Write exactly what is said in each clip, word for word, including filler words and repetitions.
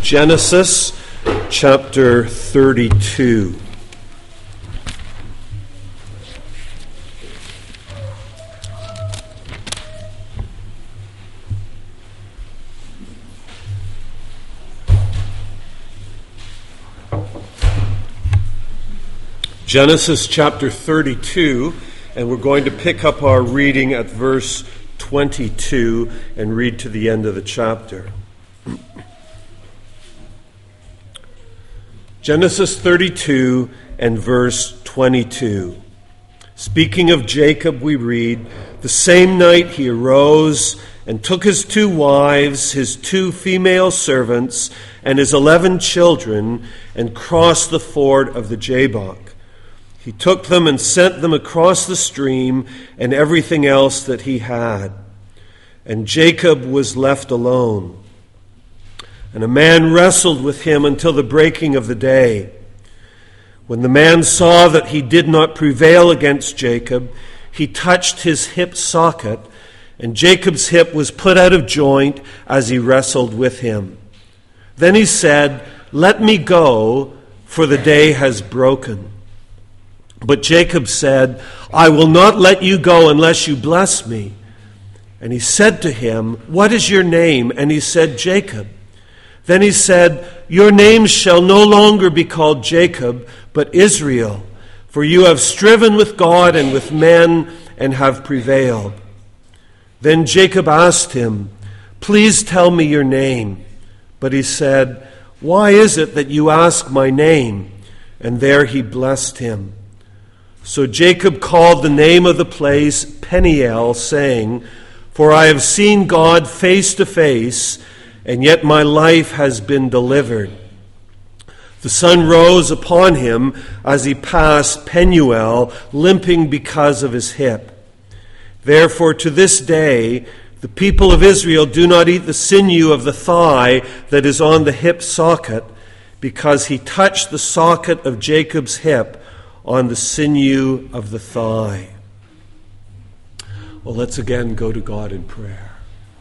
Genesis chapter thirty-two. Genesis chapter thirty-two, and we're going to pick up our reading at verse twenty-two and read to the end of the chapter. Genesis thirty-two and verse twenty-two. Speaking of Jacob, we read, "The same night he arose and took his two wives, his two female servants, and his eleven children, and crossed the ford of the Jabbok. He took them and sent them across the stream and everything else that he had. And Jacob was left alone. And a man wrestled with him until the breaking of the day. When the man saw that he did not prevail against Jacob, he touched his hip socket, and Jacob's hip was put out of joint as he wrestled with him. Then he said, 'Let me go, for the day has broken.' But Jacob said, 'I will not let you go unless you bless me.' And he said to him, 'What is your name?' And he said, 'Jacob.' Then he said, 'Your name shall no longer be called Jacob, but Israel, for you have striven with God and with men and have prevailed.' Then Jacob asked him, 'Please tell me your name.' But he said, 'Why is it that you ask my name?' And there he blessed him. So Jacob called the name of the place Peniel, saying, 'For I have seen God face to face, and yet my life has been delivered.' The sun rose upon him as he passed Penuel, limping because of his hip. Therefore to this day the people of Israel do not eat the sinew of the thigh that is on the hip socket, because he touched the socket of Jacob's hip on the sinew of the thigh." Well, let's again go to God in prayer.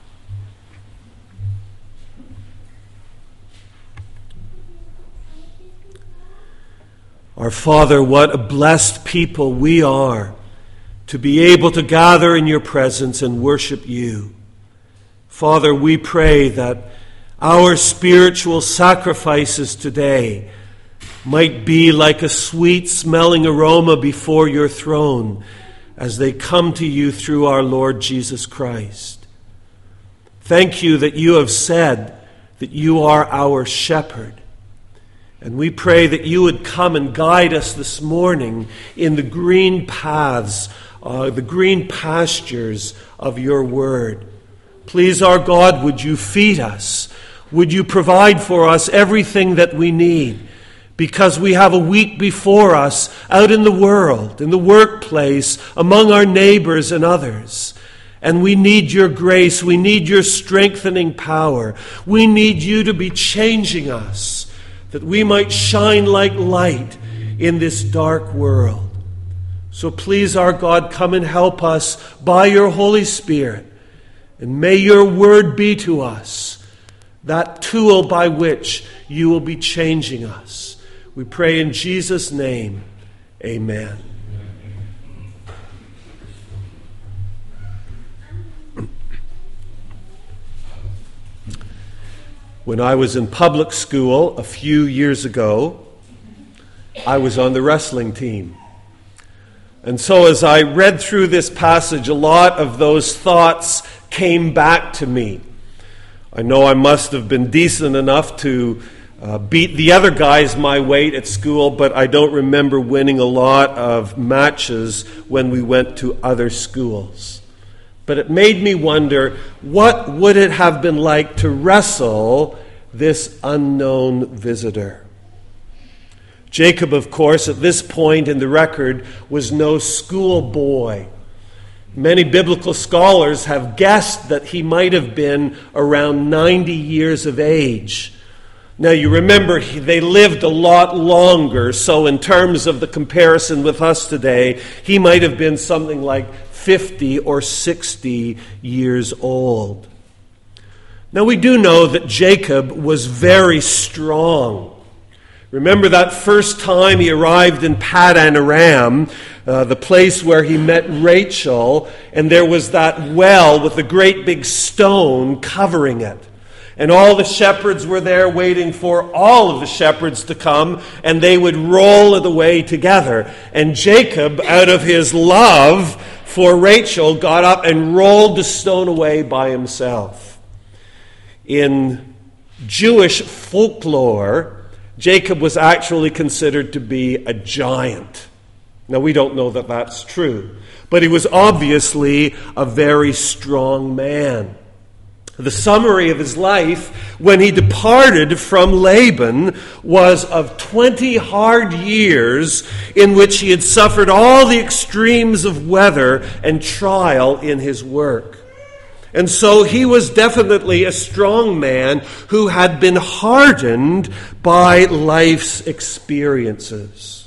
Our Father, what a blessed people we are to be able to gather in your presence and worship you. Father, we pray that our spiritual sacrifices today might be like a sweet-smelling aroma before your throne as they come to you through our Lord Jesus Christ. Thank you that you have said that you are our shepherd. And we pray that you would come and guide us this morning in the green paths, uh, the green pastures of your word. Please, our God, would you feed us? Would you provide for us everything that we need? Because we have a week before us out in the world, in the workplace, among our neighbors and others. And we need your grace. We need your strengthening power. We need you to be changing us, that we might shine like light in this dark world. So please, our God, come and help us by your Holy Spirit. And may your word be to us that tool by which you will be changing us. We pray in Jesus' name, amen. When I was in public school a few years ago, I was on the wrestling team. And so as I read through this passage, a lot of those thoughts came back to me. I know I must have been decent enough to Uh, beat the other guys my weight at school, but I don't remember winning a lot of matches when we went to other schools. But it made me wonder, what would it have been like to wrestle this unknown visitor? Jacob, of course, at this point in the record, was no schoolboy. Many biblical scholars have guessed that he might have been around ninety years of age. Now, you remember, they lived a lot longer, so in terms of the comparison with us today, he might have been something like fifty or sixty years old. Now we do know that Jacob was very strong. Remember that first time he arrived in Paddan Aram, uh, the place where he met Rachel, and there was that well with a great big stone covering it. And all the shepherds were there waiting for all of the shepherds to come, and they would roll it away together. And Jacob, out of his love for Rachel, got up and rolled the stone away by himself. In Jewish folklore, Jacob was actually considered to be a giant. Now, we don't know that that's true, but he was obviously a very strong man. The summary of his life when he departed from Laban was of twenty hard years in which he had suffered all the extremes of weather and trial in his work. And so he was definitely a strong man who had been hardened by life's experiences.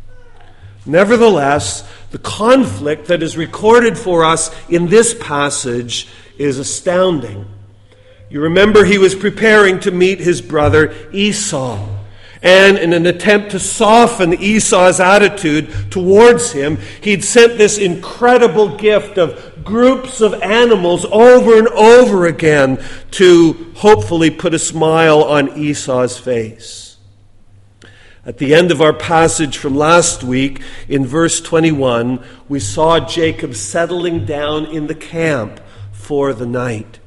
Nevertheless, the conflict that is recorded for us in this passage is astounding. You remember he was preparing to meet his brother Esau. And in an attempt to soften Esau's attitude towards him, he'd sent this incredible gift of groups of animals over and over again to hopefully put a smile on Esau's face. At the end of our passage from last week, in verse twenty-one, we saw Jacob settling down in the camp for the night.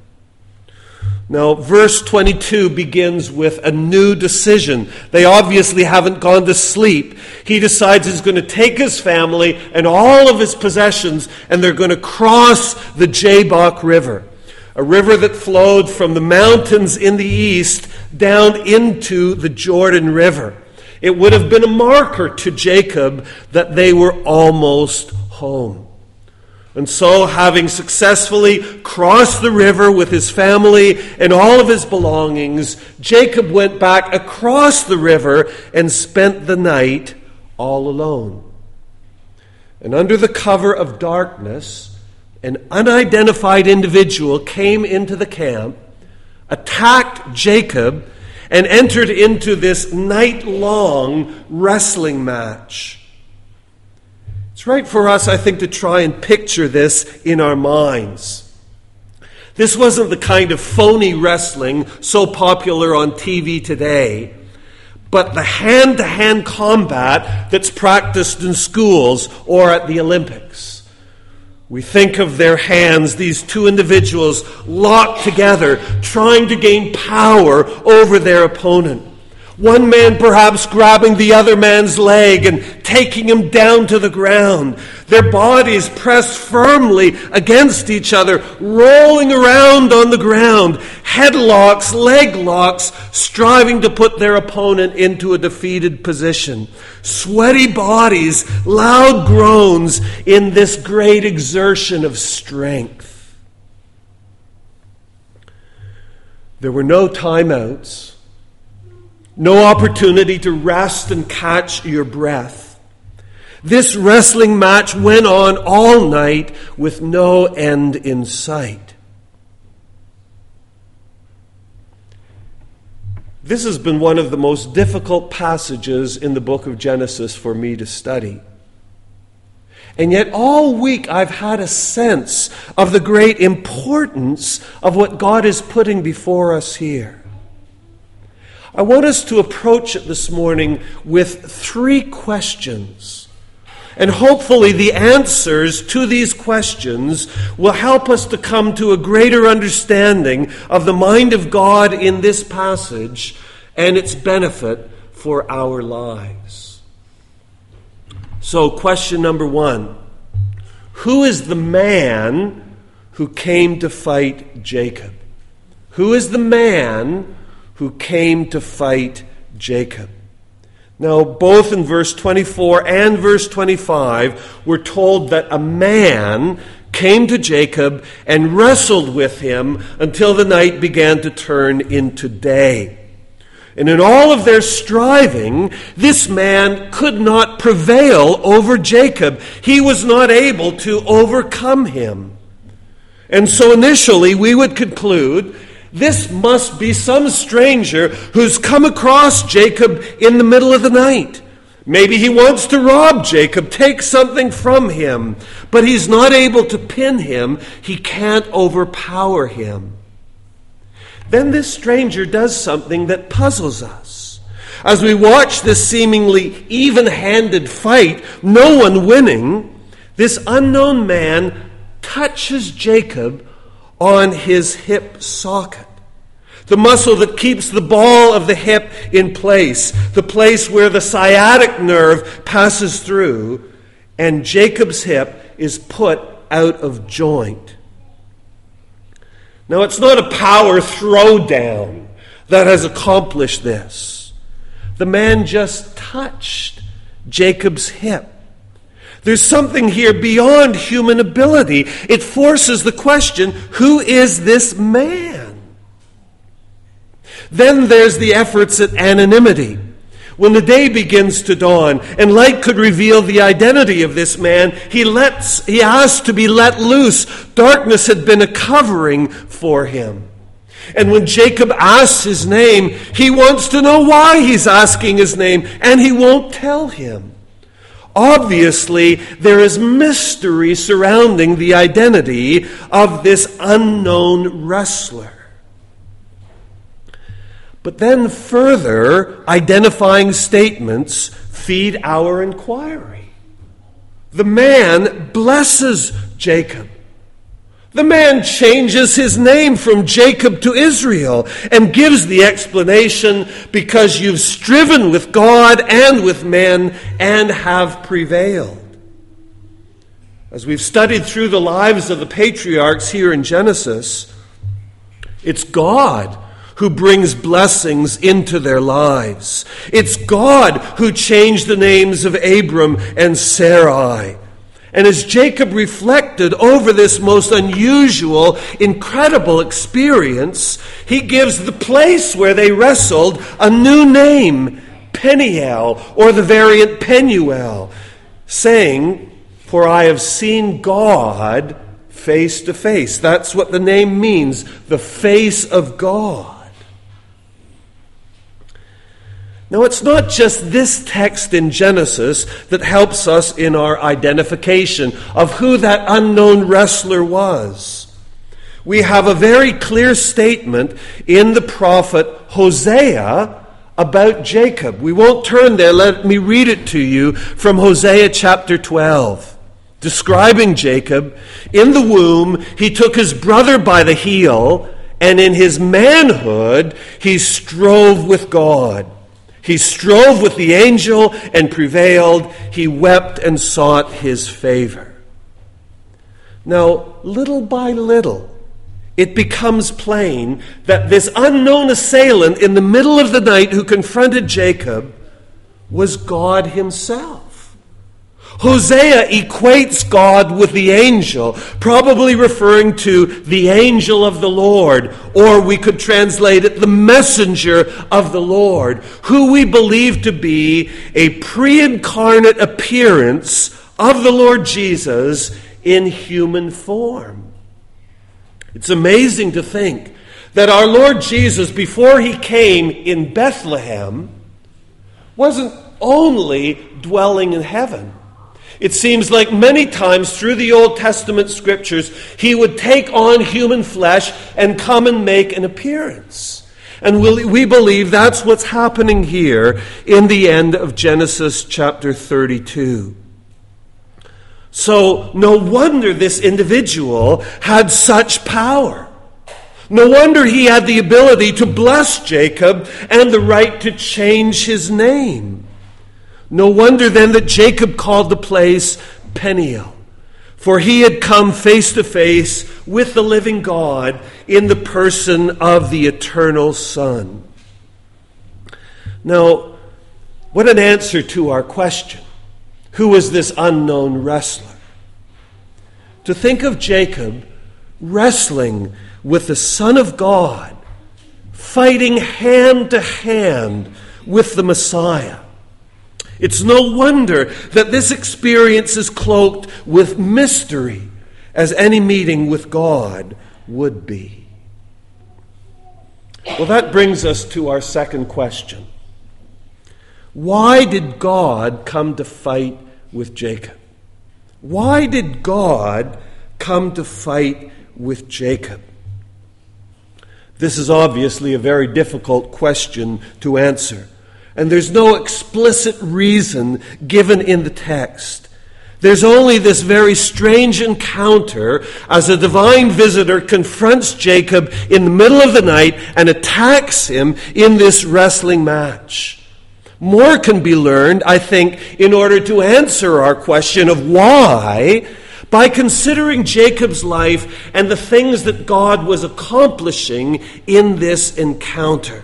Now, verse twenty-two begins with a new decision. They obviously haven't gone to sleep. He decides he's going to take his family and all of his possessions, and they're going to cross the Jabbok River, a river that flowed from the mountains in the east down into the Jordan River. It would have been a marker to Jacob that they were almost home. And so, having successfully crossed the river with his family and all of his belongings, Jacob went back across the river and spent the night all alone. And under the cover of darkness, an unidentified individual came into the camp, attacked Jacob, and entered into this night-long wrestling match. It's right for us, I think, to try and picture this in our minds. This wasn't the kind of phony wrestling so popular on T V today, but the hand-to-hand combat that's practiced in schools or at the Olympics. We think of their hands, these two individuals locked together, trying to gain power over their opponent. One man perhaps grabbing the other man's leg and taking him down to the ground. Their bodies pressed firmly against each other, rolling around on the ground. Headlocks, leg locks, striving to put their opponent into a defeated position. Sweaty bodies, loud groans in this great exertion of strength. There were no timeouts. No opportunity to rest and catch your breath. This wrestling match went on all night with no end in sight. This has been one of the most difficult passages in the book of Genesis for me to study. And yet all week I've had a sense of the great importance of what God is putting before us here. I want us to approach it this morning with three questions. And hopefully the answers to these questions will help us to come to a greater understanding of the mind of God in this passage and its benefit for our lives. So, question number one. Who is the man who came to fight Jacob? Who is the man who came to fight Jacob? Now, both in verse twenty-four and verse twenty-five, we're told that a man came to Jacob and wrestled with him until the night began to turn into day. And in all of their striving, this man could not prevail over Jacob. He was not able to overcome him. And so initially, we would conclude This must be some stranger who's come across Jacob in the middle of the night. Maybe he wants to rob Jacob, take something from him, but he's not able to pin him. He can't overpower him. Then this stranger does something that puzzles us. As we watch this seemingly even-handed fight, no one winning, this unknown man touches Jacob on his hip socket, the muscle that keeps the ball of the hip in place, the place where the sciatic nerve passes through, and Jacob's hip is put out of joint. Now, it's not a power throwdown that has accomplished this. The man just touched Jacob's hip. There's something here beyond human ability. It forces the question, who is this man? Then there's the efforts at anonymity. When the day begins to dawn and light could reveal the identity of this man, he lets he asks to be let loose. Darkness had been a covering for him. And when Jacob asks his name, he wants to know why he's asking his name, and he won't tell him. Obviously, there is mystery surrounding the identity of this unknown wrestler. But then further identifying statements feed our inquiry. The man blesses Jacob. The man changes his name from Jacob to Israel and gives the explanation, because you've striven with God and with men and have prevailed. As we've studied through the lives of the patriarchs here in Genesis, it's God who brings blessings into their lives. It's God who changed the names of Abram and Sarai. And as Jacob reflected over this most unusual, incredible experience, he gives the place where they wrestled a new name, Peniel, or the variant Penuel, saying, "For I have seen God face to face." That's what the name means, the face of God. Now, it's not just this text in Genesis that helps us in our identification of who that unknown wrestler was. We have a very clear statement in the prophet Hosea about Jacob. We won't turn there. Let me read it to you from Hosea chapter twelve. Describing Jacob, "In the womb he took his brother by the heel, and in his manhood he strove with God. He strove with the angel and prevailed. He wept and sought his favor." Now, little by little, it becomes plain that this unknown assailant in the middle of the night who confronted Jacob was God himself. Hosea equates God with the angel, probably referring to the angel of the Lord, or we could translate it, the messenger of the Lord, who we believe to be a pre-incarnate appearance of the Lord Jesus in human form. It's amazing to think that our Lord Jesus, before he came in Bethlehem, wasn't only dwelling in heaven. It seems like many times through the Old Testament scriptures, he would take on human flesh and come and make an appearance. And we believe that's what's happening here in the end of Genesis chapter thirty-two. So no wonder this individual had such power. No wonder he had the ability to bless Jacob and the right to change his name. No wonder then that Jacob called the place Peniel, for he had come face to face with the living God in the person of the eternal Son. Now, what an answer to our question. Who was this unknown wrestler? To think of Jacob wrestling with the Son of God, fighting hand to hand with the Messiah. It's no wonder that this experience is cloaked with mystery, as any meeting with God would be. Well, that brings us to our second question. Why did God come to fight with Jacob? Why did God come to fight with Jacob? This is obviously a very difficult question to answer, and there's no explicit reason given in the text. There's only this very strange encounter as a divine visitor confronts Jacob in the middle of the night and attacks him in this wrestling match. More can be learned, I think, in order to answer our question of why, by considering Jacob's life and the things that God was accomplishing in this encounter.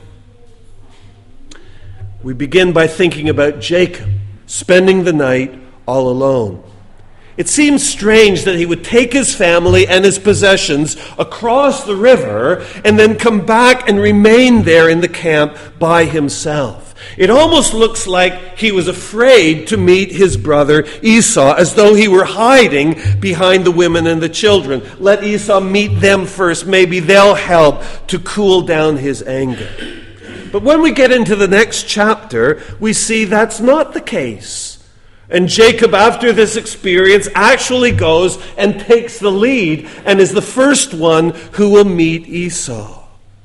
We begin by thinking about Jacob spending the night all alone. It seems strange that he would take his family and his possessions across the river and then come back and remain there in the camp by himself. It almost looks like he was afraid to meet his brother Esau, as though he were hiding behind the women and the children. Let Esau meet them first. Maybe they'll help to cool down his anger. But when we get into the next chapter, we see that's not the case. And Jacob, after this experience, actually goes and takes the lead and is the first one who will meet Esau.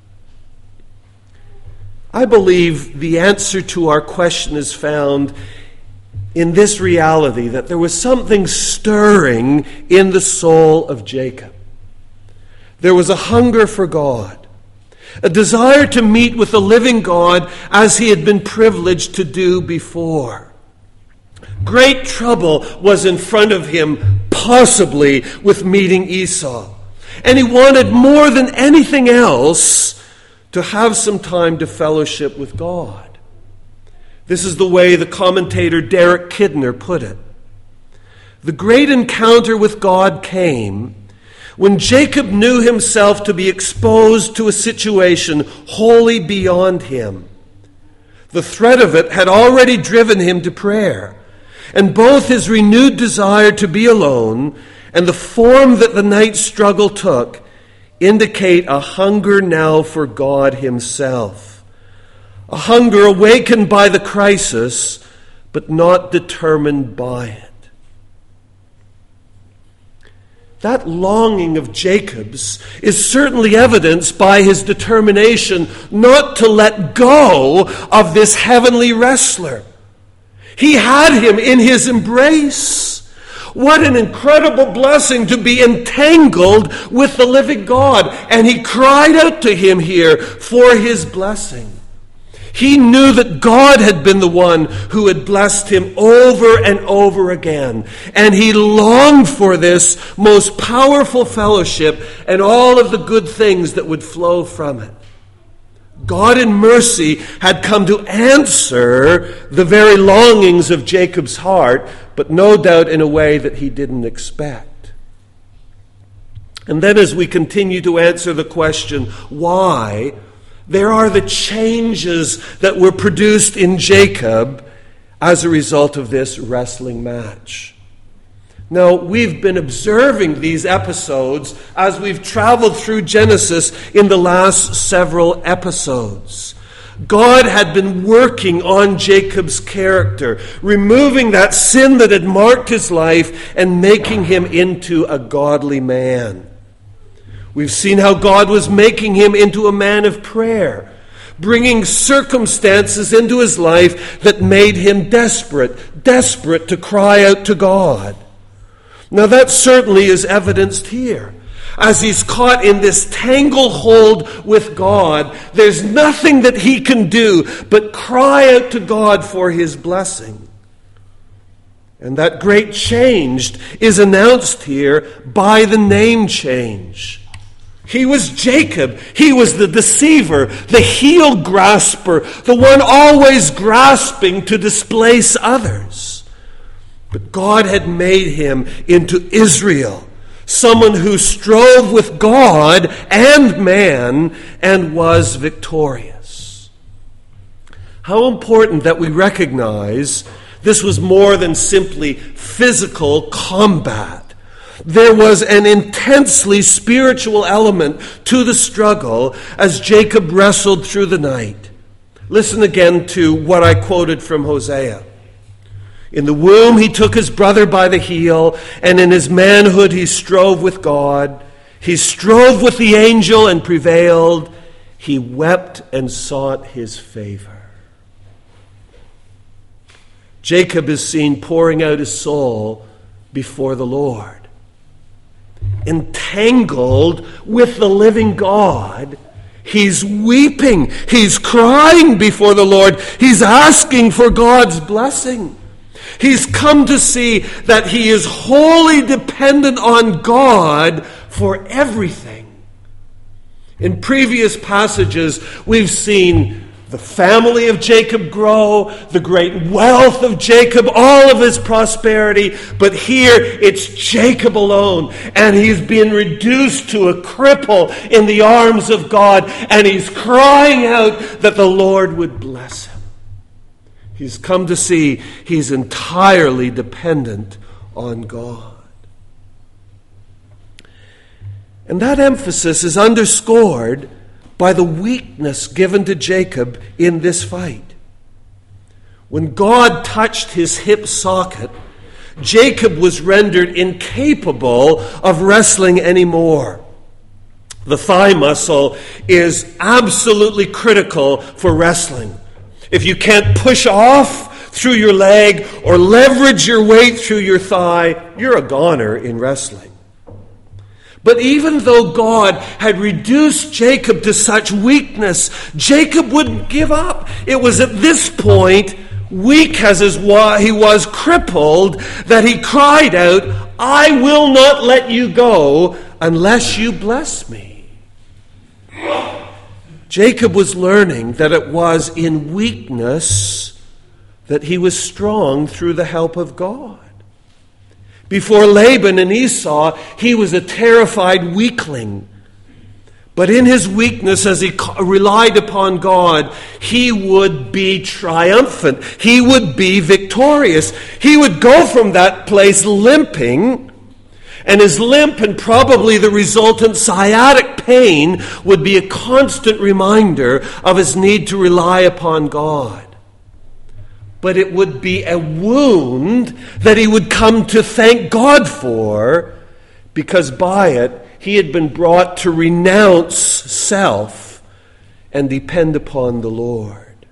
I believe the answer to our question is found in this reality, that there was something stirring in the soul of Jacob. There was a hunger for God, a desire to meet with the living God as he had been privileged to do before. Great trouble was in front of him, possibly with meeting Esau. And he wanted more than anything else to have some time to fellowship with God. This is the way the commentator Derek Kidner put it. The great encounter with God came when Jacob knew himself to be exposed to a situation wholly beyond him. The threat of it had already driven him to prayer. And both his renewed desire to be alone and the form that the night struggle took indicate a hunger now for God himself. A hunger awakened by the crisis, but not determined by it. That longing of Jacob's is certainly evidenced by his determination not to let go of this heavenly wrestler. He had him in his embrace. What an incredible blessing to be entangled with the living God. And he cried out to him here for his blessing. He knew that God had been the one who had blessed him over and over again. And he longed for this most powerful fellowship and all of the good things that would flow from it. God in mercy had come to answer the very longings of Jacob's heart, but no doubt in a way that he didn't expect. And then as we continue to answer the question, why, there are the changes that were produced in Jacob as a result of this wrestling match. Now, we've been observing these episodes as we've traveled through Genesis in the last several episodes. God had been working on Jacob's character, removing that sin that had marked his life and making him into a godly man. We've seen how God was making him into a man of prayer, bringing circumstances into his life that made him desperate, desperate to cry out to God. Now that certainly is evidenced here. As he's caught in this tanglehold with God, there's nothing that he can do but cry out to God for his blessing. And that great change is announced here by the name change. He was Jacob. He was the deceiver, the heel grasper, the one always grasping to displace others. But God had made him into Israel, someone who strove with God and man and was victorious. How important that we recognize this was more than simply physical combat. There was an intensely spiritual element to the struggle as Jacob wrestled through the night. Listen again to what I quoted from Hosea. In the womb he took his brother by the heel, and in his manhood he strove with God. He strove with the angel and prevailed. He wept and sought his favor. Jacob is seen pouring out his soul before the Lord. Entangled with the living God, he's weeping, he's crying before the Lord, he's asking for God's blessing. He's come to see that he is wholly dependent on God for everything. In previous passages, we've seen the family of Jacob grow, the great wealth of Jacob, all of his prosperity. But here it's Jacob alone, and he's been reduced to a cripple in the arms of God, and he's crying out that the Lord would bless him. He's come to see he's entirely dependent on God. And that emphasis is underscored by the weakness given to Jacob in this fight. When God touched his hip socket, Jacob was rendered incapable of wrestling anymore. The thigh muscle is absolutely critical for wrestling. If you can't push off through your leg or leverage your weight through your thigh, you're a goner in wrestling. But even though God had reduced Jacob to such weakness, Jacob wouldn't give up. It was at this point, weak as he was, crippled, that he cried out, "I will not let you go unless you bless me." Jacob was learning that it was in weakness that he was strong through the help of God. Before Laban and Esau, he was a terrified weakling. But in his weakness, as he relied upon God, he would be triumphant. He would be victorious. He would go from that place limping, and his limp and probably the resultant sciatic pain would be a constant reminder of his need to rely upon God. But it would be a wound that he would come to thank God for, because by it he had been brought to renounce self and depend upon the Lord.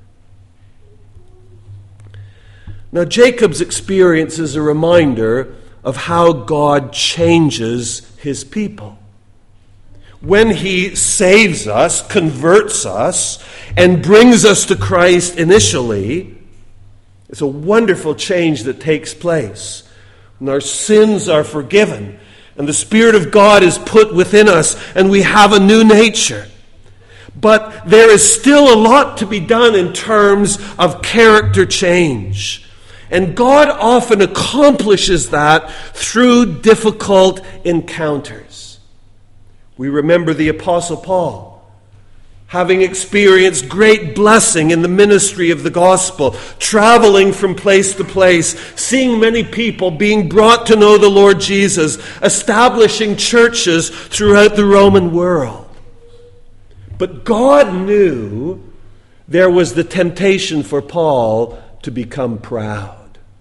Now, Jacob's experience is a reminder of how God changes his people. When he saves us, converts us, and brings us to Christ initially, it's a wonderful change that takes place. And our sins are forgiven, and the Spirit of God is put within us, and we have a new nature. But there is still a lot to be done in terms of character change. And God often accomplishes that through difficult encounters. We remember the Apostle Paul, having experienced great blessing in the ministry of the gospel, traveling from place to place, seeing many people being brought to know the Lord Jesus, establishing churches throughout the Roman world. But God knew there was the temptation for Paul to become proud.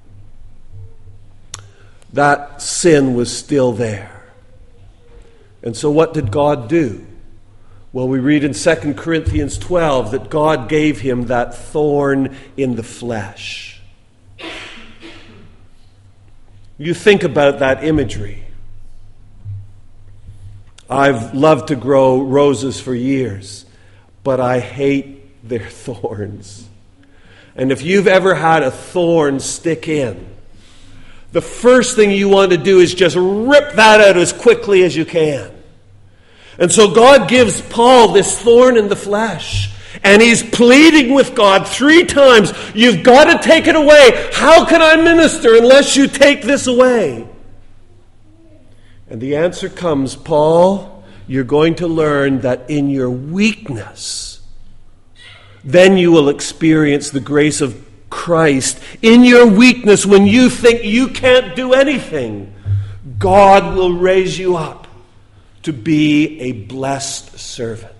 That sin was still there. And so what did God do? Well, we read in Second Corinthians twelve that God gave him that thorn in the flesh. You think about that imagery. I've loved to grow roses for years, but I hate their thorns. And if you've ever had a thorn stick in, the first thing you want to do is just rip that out as quickly as you can. And so God gives Paul this thorn in the flesh. And he's pleading with God three times, "You've got to take it away. How can I minister unless you take this away?" And the answer comes, "Paul, you're going to learn that in your weakness, then you will experience the grace of Christ. In your weakness, when you think you can't do anything, God will raise you up to be a blessed servant.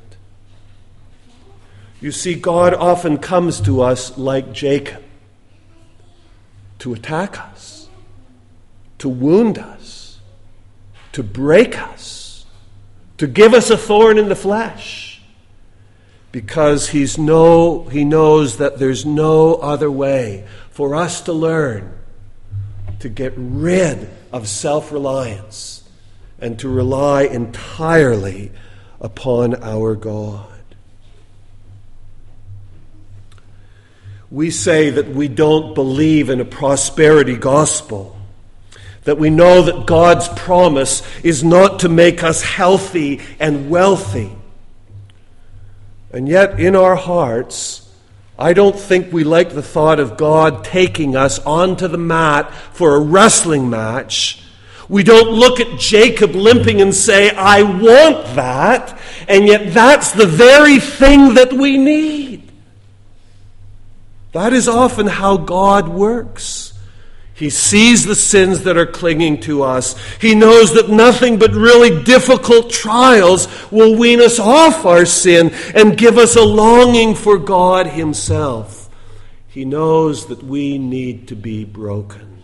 You see, God often comes to us like Jacob, to attack us, to wound us, to break us, to give us a thorn in the flesh, because he's no, he knows that there's no other way for us to learn to get rid of self-reliance and to rely entirely upon our God. We say that we don't believe in a prosperity gospel, that we know that God's promise is not to make us healthy and wealthy. And yet in our hearts, I don't think we like the thought of God taking us onto the mat for a wrestling match. We don't look at Jacob limping and say, I want that, and yet that's the very thing that we need. That is often how God works. He sees the sins that are clinging to us. He knows that nothing but really difficult trials will wean us off our sin and give us a longing for God himself. He knows that we need to be broken.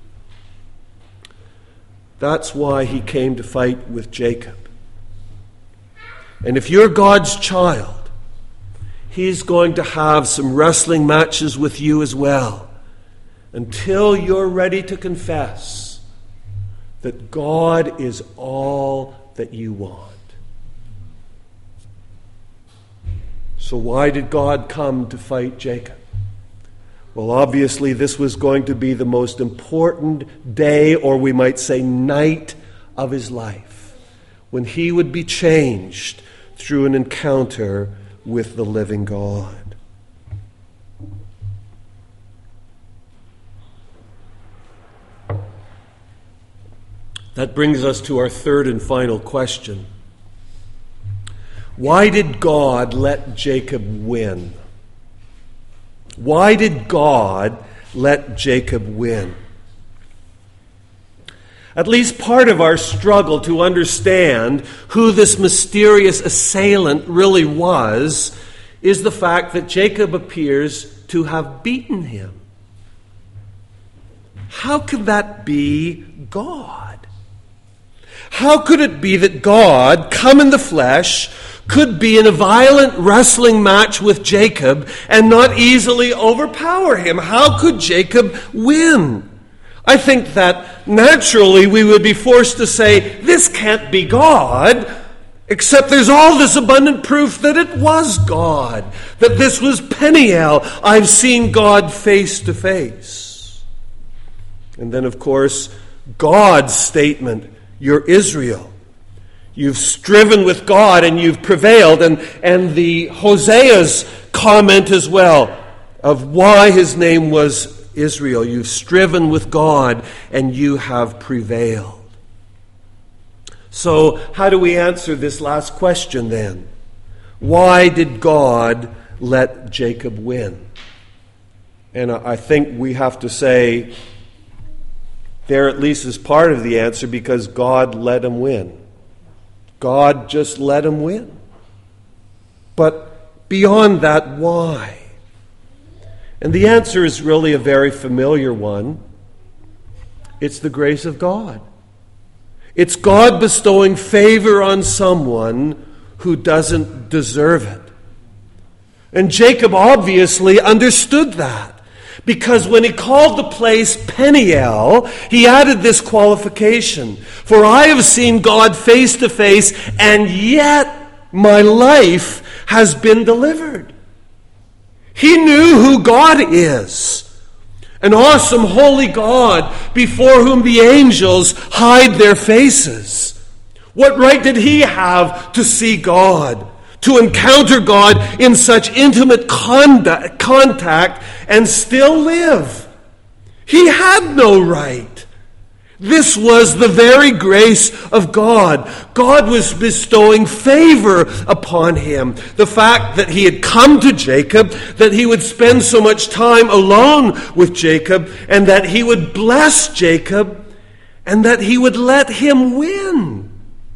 That's why he came to fight with Jacob. And if you're God's child, he's going to have some wrestling matches with you as well, until you're ready to confess that God is all that you want. So why did God come to fight Jacob? Well, obviously this was going to be the most important day, or we might say night, of his life, when he would be changed through an encounter with the living God. That brings us to our third and final question. Why did God let Jacob win? Why did God let Jacob win? At least part of our struggle to understand who this mysterious assailant really was is the fact that Jacob appears to have beaten him. How could that be God? How could it be that God, come in the flesh, could be in a violent wrestling match with Jacob and not easily overpower him? How could Jacob win? I think that naturally we would be forced to say, this can't be God, except there's all this abundant proof that it was God, that this was Peniel. I've seen God face to face. And then, of course, God's statement, you're Israel. You've striven with God and you've prevailed. And, and the Hosea's comment as well of why his name was Israel. You've striven with God and you have prevailed. So how do we answer this last question then? Why did God let Jacob win? And I think we have to say there at least is part of the answer, because God let him win. God just let him win. But beyond that, why? And the answer is really a very familiar one. It's the grace of God. It's God bestowing favor on someone who doesn't deserve it. And Jacob obviously understood that, because when he called the place Peniel, he added this qualification: for I have seen God face to face, and yet my life has been delivered. He knew who God is, an awesome, holy God before whom the angels hide their faces. What right did he have to see God, to encounter God in such intimate conduct, contact and still live? He had no right. This was the very grace of God. God was bestowing favor upon him. The fact that he had come to Jacob, that he would spend so much time alone with Jacob, and that he would bless Jacob, and that he would let him win,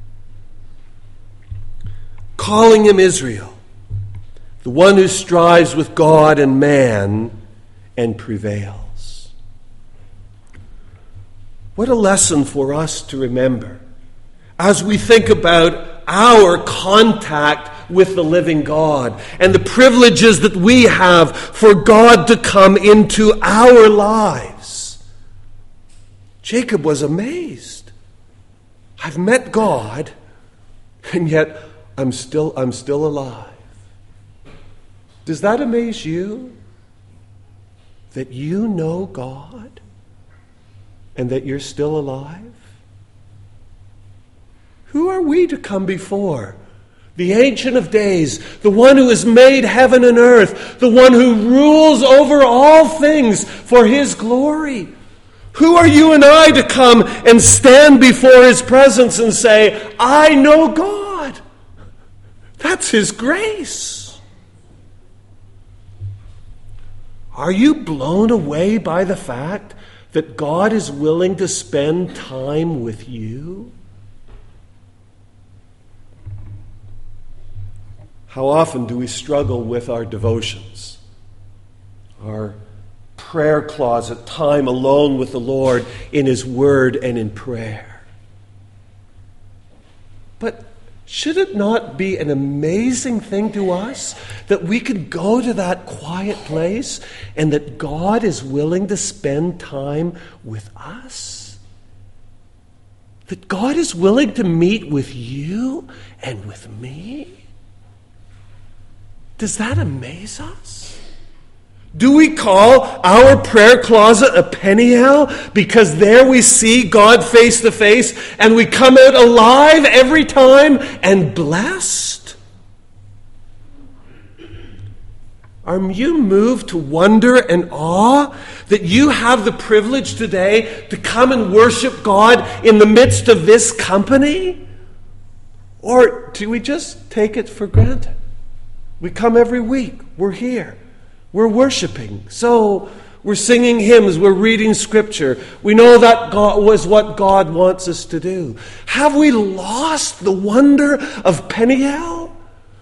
calling him Israel, the one who strives with God and man and prevails. What a lesson for us to remember as we think about our contact with the living God and the privileges that we have for God to come into our lives. Jacob was amazed. I've met God, and yet I'm still I'm still alive. Does that amaze you? That you know God and that you're still alive? Who are we to come before? The Ancient of Days, the one who has made heaven and earth, the one who rules over all things for his glory. Who are you and I to come and stand before his presence and say, I know God? That's his grace. Are you blown away by the fact that God is willing to spend time with you? How often do we struggle with our devotions, our prayer closet, time alone with the Lord in his word and in prayer? But should it not be an amazing thing to us that we could go to that quiet place and that God is willing to spend time with us? That God is willing to meet with you and with me? Does that amaze us? Do we call our prayer closet a Peniel because there we see God face to face and we come out alive every time and blessed? Are you moved to wonder and awe that you have the privilege today to come and worship God in the midst of this company? Or do we just take it for granted? We come every week. We're here. We're worshiping. So we're singing hymns. We're reading Scripture. We know that God was what God wants us to do. Have we lost the wonder of Peniel?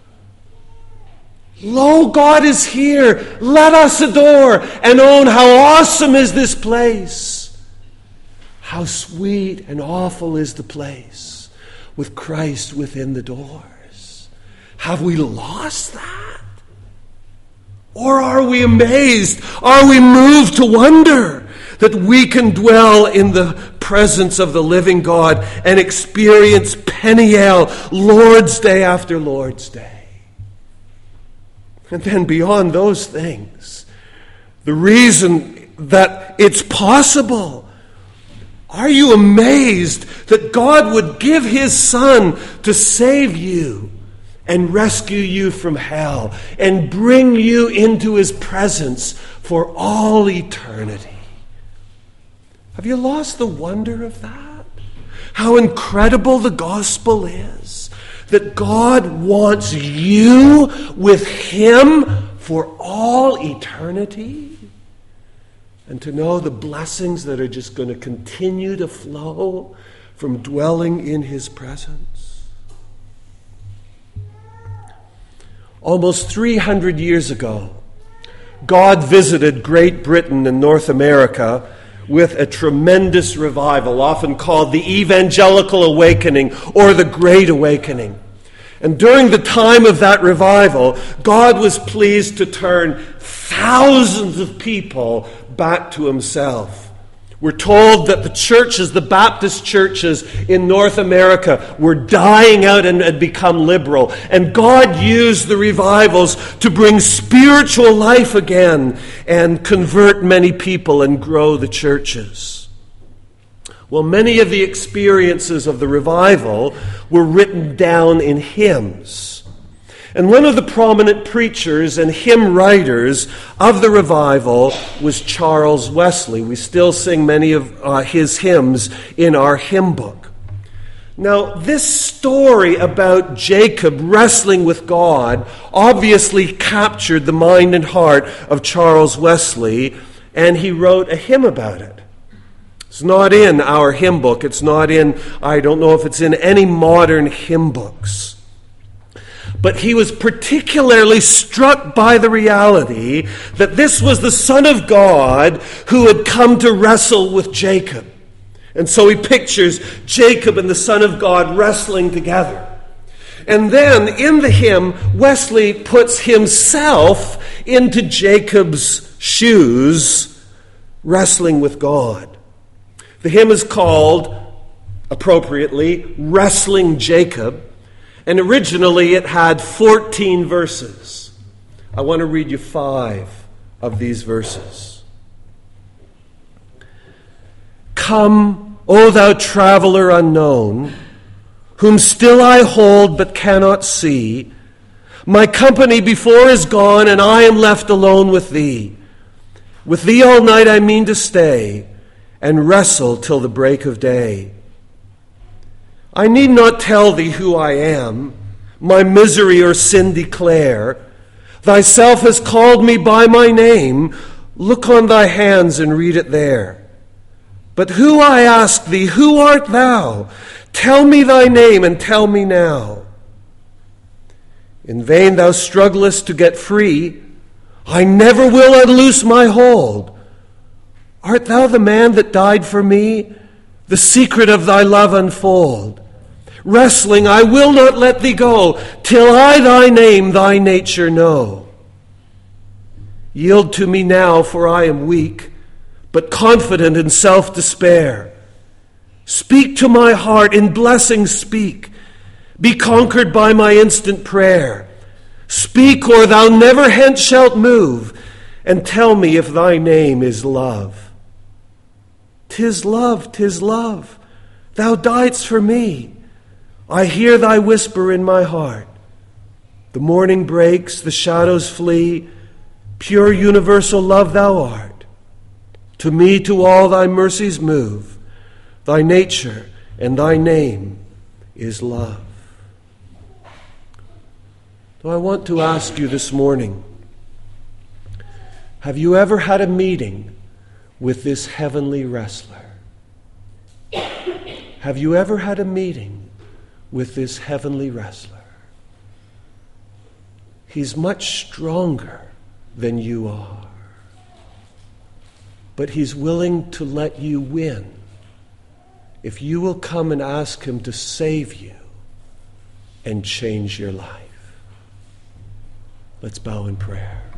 Lo, God is here. Let us adore and own how awesome is this place. How sweet and awful is the place with Christ within the door. Have we lost that? Or are we amazed? Are we moved to wonder that we can dwell in the presence of the living God and experience Peniel, Lord's Day after Lord's Day? And then beyond those things, the reason that it's possible. Are you amazed that God would give his Son to save you and rescue you from hell, and bring you into his presence for all eternity? Have you lost the wonder of that? How incredible the gospel is, that God wants you with him for all eternity, and to know the blessings that are just going to continue to flow from dwelling in his presence. Almost three hundred years ago, God visited Great Britain and North America with a tremendous revival, often called the Evangelical Awakening or the Great Awakening. And during the time of that revival, God was pleased to turn thousands of people back to himself. We're told that the churches, the Baptist churches in North America, were dying out and had become liberal. And God used the revivals to bring spiritual life again and convert many people and grow the churches. Well, many of the experiences of the revival were written down in hymns. And one of the prominent preachers and hymn writers of the revival was Charles Wesley. We still sing many of uh, his hymns in our hymn book. Now, this story about Jacob wrestling with God obviously captured the mind and heart of Charles Wesley, and he wrote a hymn about it. It's not in our hymn book. It's not in, I don't know if it's in any modern hymn books. But he was particularly struck by the reality that this was the Son of God who had come to wrestle with Jacob. And so he pictures Jacob and the Son of God wrestling together. And then in the hymn, Wesley puts himself into Jacob's shoes, wrestling with God. The hymn is called, appropriately, Wrestling Jacob. And originally it had fourteen verses. I want to read you five of these verses. Come, O thou traveler unknown, whom still I hold but cannot see. My company before is gone, and I am left alone with thee. With thee all night I mean to stay, and wrestle till the break of day. I need not tell thee who I am, my misery or sin declare. Thyself has called me by my name. Look on thy hands and read it there. But who, I ask thee, who art thou? Tell me thy name and tell me now. In vain thou strugglest to get free. I never will unloose my hold. Art thou the man that died for me? The secret of thy love unfold. Wrestling, I will not let thee go, till I thy name, thy nature know. Yield to me now, for I am weak, but confident in self-despair. Speak to my heart, in blessing speak. Be conquered by my instant prayer. Speak, or thou never hence shalt move, and tell me if thy name is love. 'Tis love, 'tis love. Thou diedst for me. I hear thy whisper in my heart. The morning breaks, the shadows flee. Pure universal love thou art. To me, to all thy mercies move. Thy nature and thy name is love. So I want to ask you this morning, have you ever had a meeting with this heavenly wrestler? Have you ever had a meeting with this heavenly wrestler? He's much stronger than you are, but he's willing to let you win if you will come and ask him to save you and change your life. Let's bow in prayer.